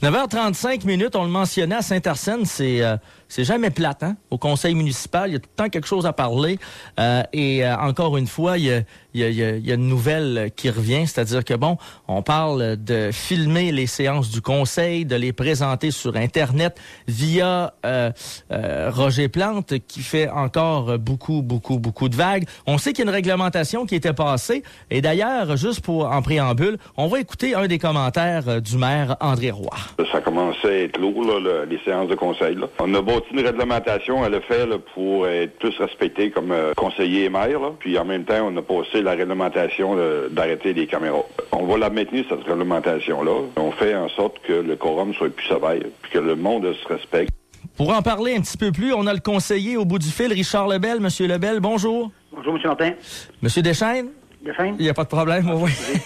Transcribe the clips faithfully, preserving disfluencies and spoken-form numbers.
neuf heures trente-cinq minutes, on le mentionnait à Saint-Arsène, c'est euh, c'est jamais plate, hein? Au conseil municipal, il y a tout le temps quelque chose à parler. Euh, et euh, encore une fois, il y a, il y, a, il y a une nouvelle qui revient, c'est-à-dire que bon, on parle de filmer les séances du conseil, de les présenter sur Internet via euh, euh, Roger Plante, qui fait encore beaucoup, beaucoup, beaucoup de vagues. On sait qu'il y a une réglementation qui était passée. Et d'ailleurs, juste pour en préambule, on va écouter un des commentaires du maire André Roy. Ça commençait à être lourd, là, le, les séances de conseil. Là. On a bâti une réglementation, elle a fait là, pour être plus respecté comme euh, conseiller et maire. Là. Puis en même temps, on a passé la réglementation là, d'arrêter les caméras. On va la maintenir, cette réglementation-là. On fait en sorte que le quorum soit plus sévère, puis que le monde se respecte. Pour en parler un petit peu plus, on a le conseiller au bout du fil, Richard Lebel. Monsieur Lebel, bonjour. Bonjour, M. Martin. Monsieur Deschênes. Deschênes. Il n'y a pas de problème, oui.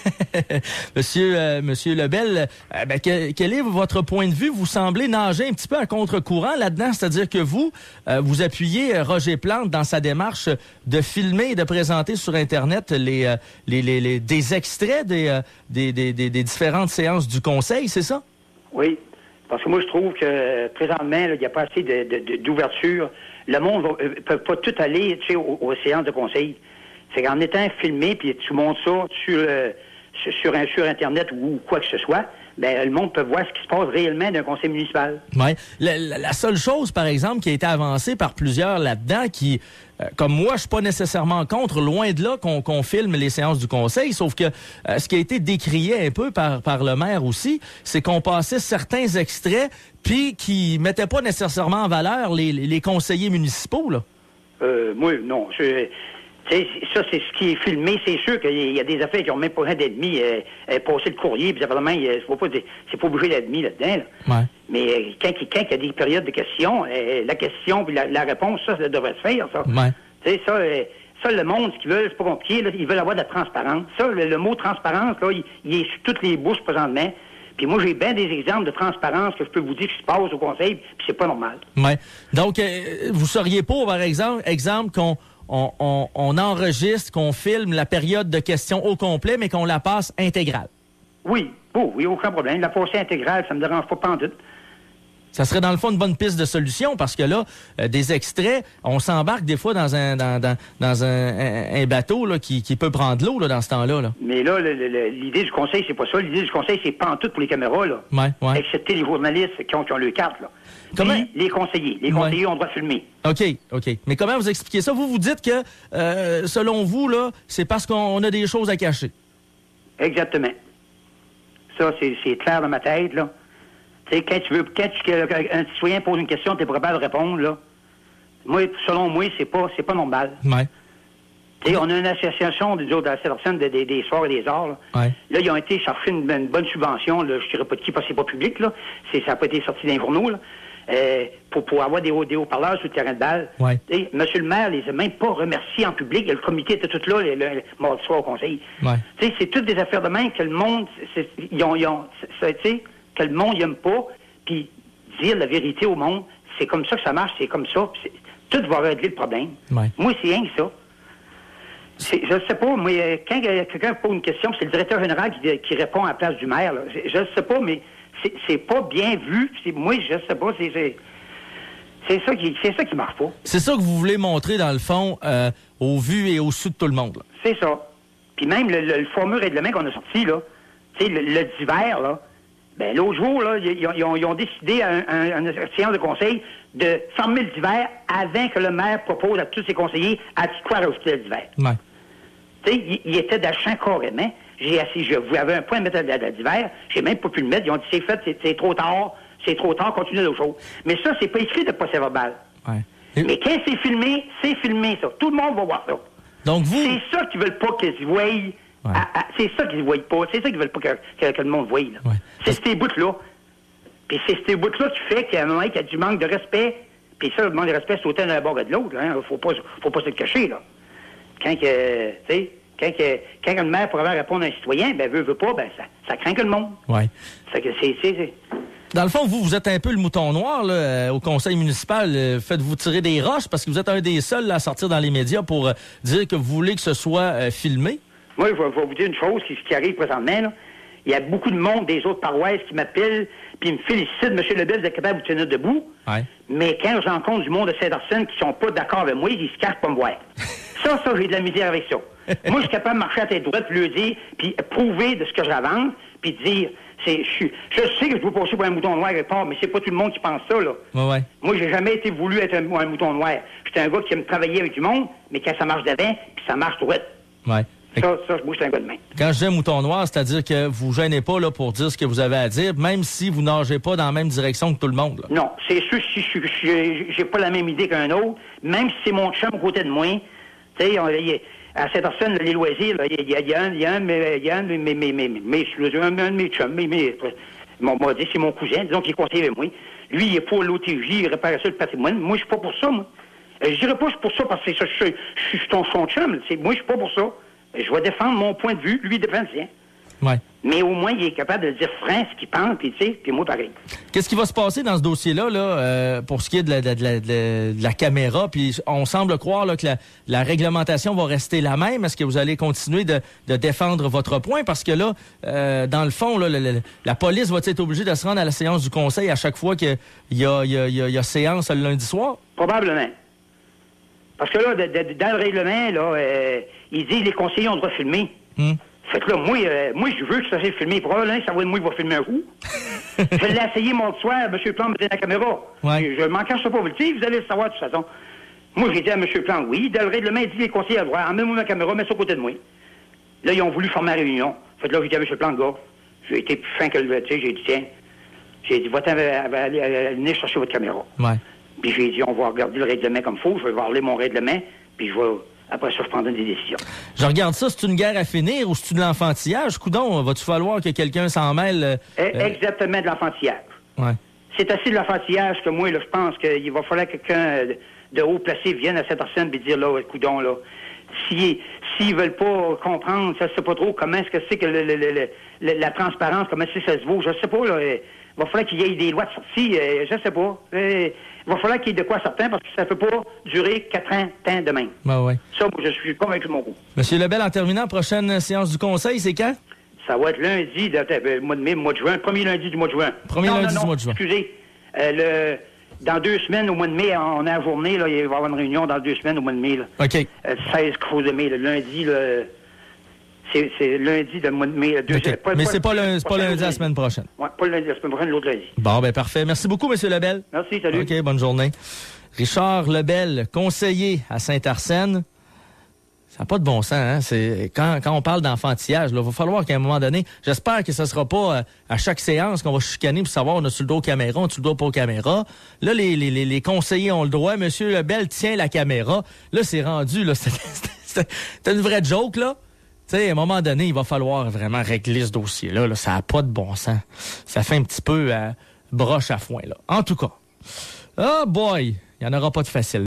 Monsieur, euh, Monsieur Lebel, euh, ben, que, quel est votre point de vue? Vous semblez nager un petit peu à contre-courant là-dedans, c'est-à-dire que vous, euh, vous appuyez Roger Plante dans sa démarche de filmer et de présenter sur Internet les, euh, les, les, les, des extraits des, euh, des, des, des, des différentes séances du Conseil, c'est ça? Oui, parce que moi, je trouve que présentement, il n'y a pas assez de, de, de, d'ouverture. Le monde ne euh, peut pas tout aller tu sais, aux, aux séances de Conseil. C'est qu'en étant filmé, puis tu montes ça sur, euh, sur, sur, sur Internet ou quoi que ce soit, ben le monde peut voir ce qui se passe réellement d'un conseil municipal. Oui. La, la, la seule chose, par exemple, qui a été avancée par plusieurs là-dedans, qui, euh, comme moi, je suis pas nécessairement contre, loin de là, qu'on qu'on filme les séances du conseil, sauf que euh, ce qui a été décrié un peu par, par le maire aussi, c'est qu'on passait certains extraits, puis qui mettaient pas nécessairement en valeur les, les conseillers municipaux, là. Euh, moi, non. Je... T'sais, ça, c'est ce qui est filmé. C'est sûr qu'il y a des affaires qui ont même pas rien d'admis. Euh, euh, passer le courrier, puis simplement, c'est pas, c'est pas obligé d'admis là-dedans. Là. Ouais. Mais euh, quand, quand il y a des périodes de questions, euh, la question puis la, la réponse, ça, ça devrait se faire, ça. Ouais. Tu sais, ça, euh, ça, le monde, ce qu'ils veulent, c'est pas compliqué. Là, ils veulent avoir de la transparence. Ça, le, le mot transparence, là, il, il est sur toutes les bouches présentement. Puis moi, j'ai bien des exemples de transparence que je peux vous dire qui se passe au conseil, puis c'est pas normal. Ouais. Donc, euh, vous seriez pour, par exemple, exemple qu'on On, on, on enregistre, qu'on filme la période de questions au complet, mais qu'on la passe intégrale. Oui, oh, oui, aucun problème. La passer intégrale, ça me dérange pas pantoute. Ça serait dans le fond une bonne piste de solution, parce que là, euh, des extraits, on s'embarque des fois dans un dans, dans, dans un, un, un bateau là, qui, qui peut prendre l'eau là, dans ce temps-là. Là. Mais là, le, le, l'idée du conseil, c'est pas ça. L'idée du conseil, c'est pantoute pour les caméras, là. Ouais, ouais. Excepté les journalistes qui ont, qui ont le carte, là. Comment... Puis les conseillers. Les conseillers ouais. ont le droit de filmer. OK, OK. Mais comment vous expliquez ça? Vous vous dites que, euh, selon vous, là, c'est parce qu'on a des choses à cacher. Exactement. Ça, c'est, c'est clair dans ma tête, là. Tu sais, quand tu veux, quand tu, un citoyen pose une question, tu es capable de répondre, là. Moi, selon moi, c'est pas, c'est pas normal. Ouais. Tu sais, on a une association des autres, de des, des, des soirs et des arts, là. Ouais. Là, ils ont été chercher une, une bonne subvention, là. Je dirais pas de qui, parce que c'est pas public, là. C'est, ça n'a pas été sorti d'un journaux, là. Euh, pour, pour avoir des, haut, des haut-parleurs sur le terrain de balle. Ouais. Et monsieur le maire les a même pas remerciés en public. Le comité était tout là le, le, le mardi soir au conseil. Ouais. Tu sais, c'est toutes des affaires de même que le monde, c'est, ils ont, ils ont, tu sais, que le monde n'aime pas. Puis dire la vérité au monde, c'est comme ça que ça marche, c'est comme ça. C'est, tout va régler le problème. Ouais. Moi, c'est rien que ça. C'est, je sais pas, moi, quand quelqu'un pose une question, c'est le directeur général qui, qui répond à la place du maire. Là. Je, je sais pas, mais c'est, c'est pas bien vu. C'est, moi, je sais pas, c'est, c'est, c'est, ça qui, c'est ça qui marche pas. C'est ça que vous voulez montrer, dans le fond, euh, au vu et au su de tout le monde. Là. C'est ça. Puis même le, le, le fameux règlement qu'on a sorti, là, tu sais, le, le d'hiver, là, ben l'autre jour, là, ils, ils, ont, ils ont décidé à une séance de conseil de fermer le d'hiver avant que le maire propose à tous ses conseillers à quoi rajouter le d'hiver. Ouais. Tu sais, il, il était d'achat carrément. J'ai assis, je vous avais un point à mettre à, à, à d'hiver, j'ai même pas pu le mettre. Ils ont dit c'est fait, c'est, c'est trop tard, c'est trop tard, continuez l'autre chose. Mais ça, c'est pas écrit de procès-verbal. Ouais. Et... Mais quand c'est filmé, c'est filmé, ça. Tout le monde va voir ça. Donc vous... C'est ça qu'ils veulent pas qu'ils se voient. Ouais. À, à, c'est ça qu'ils ne voient pas. C'est ça qu'ils veulent pas que, que, que le monde voie. Là. Ouais. C'est ces bouts-là. Puis c'est ces bouts-là qui fait qu'à un moment, qu'il y a du manque de respect. Puis ça, le manque de respect, c'est autant d'un bord que de l'autre. Hein. Faut pas, faut pas se le cacher, là. Quand que, tu sais, quand que, quand le maire pourrait répondre à un citoyen, ben veut, veut pas, ben ça, ça craint que le monde. Ouais. Ça que c'est, c'est, c'est... Dans le fond, vous, vous êtes un peu le mouton noir là, euh, au conseil municipal. Euh, faites-vous tirer des roches parce que vous êtes un des seuls là, à sortir dans les médias pour euh, dire que vous voulez que ce soit euh, filmé. Moi, je vais, je vais vous dire une chose qui, qui arrive présentement. Là. Il y a beaucoup de monde des autres paroisses qui m'appellent, puis ils me félicitent, M. Lebel, vous êtes capable de vous tenir debout. Ouais. Mais quand je rencontre du monde de Saint-Arsène qui sont pas d'accord avec moi, ils se cachent pas me voir. ça, ça, j'ai de la misère avec ça. Moi, je suis capable de marcher à tête droite, puis lui dire, puis prouver de ce que je ravance, puis dire, c'est, je, je sais que je dois passer pour un mouton noir quelque part, mais c'est pas tout le monde qui pense ça, là. Ouais, ouais. Moi, j'ai jamais été voulu être un, un mouton noir. J'étais un gars qui aime travailler avec du monde, mais quand ça marche d'avant, puis ça marche droite. Ouais. Ça, ça, moi, je suis un gars de main. Quand je dis mouton noir, c'est-à-dire que vous gênez pas là, pour dire ce que vous avez à dire, même si vous nagez pas dans la même direction que tout le monde. Là. Non, c'est sûr si je suis j'ai pas la même idée qu'un autre, même si c'est mon chum à côté de moi. Tu sais, à Saint-Arsène, les loisirs, il y a, y a un, il y a un, il y a un de mes, mes, mes, mes, un de mes chums, mes, mes, mon, m'a dit, c'est mon cousin, disons qu'il est conseiller avec moi. Lui, il est pour l'O T J, il répare ça le patrimoine. Moi, je suis pas pour ça, moi. Je dirais pas que je suis pour ça parce que c'est ça, je, je, je suis ton son chum. Moi, je suis pas pour ça. Je vais défendre mon point de vue, lui défend le sien. Ouais. Mais au moins, il est capable de dire franc ce qu'il pense, puis tu sais, puis moi, pareil. Qu'est-ce qui va se passer dans ce dossier-là, là, euh, pour ce qui est de la, de la, de la, de la caméra? Puis on semble croire là, que la, la réglementation va rester la même. Est-ce que vous allez continuer de, de défendre votre point? Parce que là, euh, dans le fond, là, la, la, la police va être obligée de se rendre à la séance du conseil à chaque fois qu'il y a, il y a, il y a, il y a séance le lundi soir? Probablement. Parce que là, de, de, dans le règlement, là, euh, il dit que les conseillers ont le droit de filmer. Hmm. Fait que là, moi, euh, moi je veux que ça soit filmé. Probablement, ça va être moi qui va filmer un coup. Je l'ai essayé mon soir, M. Plante me donne la caméra. Ouais. Je ne m'en cache pas, vous le dites, vous allez le savoir de toute façon. Moi, j'ai dit à M. Plante, oui, dans le règlement, il dit les conseillers ont le droit. Emmène-moi ma caméra, mets ça à côté de moi. Là, ils ont voulu former la réunion. Fait que là, j'ai dit à M. Plante, gars, j'ai été plus fin que le, tu sais, j'ai dit, tiens, j'ai dit, va-t'en, allez, allez chercher votre caméra. Ouais. Puis j'ai dit, on va regarder le règlement comme il faut, je vais voir mon règlement, puis je vais, après ça, je prendrai des décisions. Je regarde ça, c'est une guerre à finir ou c'est de l'enfantillage? Coudon, va-tu falloir que quelqu'un s'en mêle? Euh, Exactement de l'enfantillage. Ouais. C'est assez de l'enfantillage que moi, là, je pense qu'il va falloir que quelqu'un de haut placé vienne à cette personne et dire, là, coudon, là, s'ils s'ils veulent pas comprendre, ça ne sait pas trop comment est-ce que c'est que le, le, le, le, la transparence, comment c'est que ça se vaut, je sais pas, là. Il va falloir qu'il y ait des lois de sortie, euh, je sais pas. Euh, il va falloir qu'il y ait de quoi certain parce que ça ne peut pas durer quatre ans, temps de même. Ben ouais. Ça, moi, je suis convaincu de mon goût. Monsieur Lebel, en terminant, prochaine séance du conseil, c'est quand? Ça va être lundi, de, de, mois de mai, mois de juin, premier lundi du mois de juin. Premier non, lundi non, non, du mois de juin. Excusez. Euh, le, dans deux semaines, au mois de mai, on a la journée, là, il va y avoir une réunion dans deux semaines au mois de mai. Là. OK. Euh, seize de mai, le lundi, là, c'est, c'est lundi du mois de mai. Deux, okay. pas, Mais pas, c'est pas, le, c'est pas lundi la semaine prochaine. Oui, pas le lundi la semaine prochaine, l'autre lundi. Bon, ben parfait. Merci beaucoup, M. Lebel. Merci, salut. OK, bonne journée. Richard Lebel, conseiller à Saint-Arsène. Ça n'a pas de bon sens, hein? C'est, quand, quand on parle d'enfantillage, il va falloir qu'à un moment donné, j'espère que ce ne sera pas euh, à chaque séance qu'on va chicaner pour savoir on a-tu le droit aux caméras, on a-tu le droit pas aux caméras. Là, les, les, les conseillers ont le droit. M. Lebel tient la caméra. Là, c'est rendu, là, c'est, c'est, c'est une vraie joke, là. Tu sais, à un moment donné, il va falloir vraiment régler ce dossier-là. Là. Ça n'a pas de bon sens. Ça fait un petit peu euh, broche à foin, là. En tout cas, oh boy, il n'y en aura pas de facile.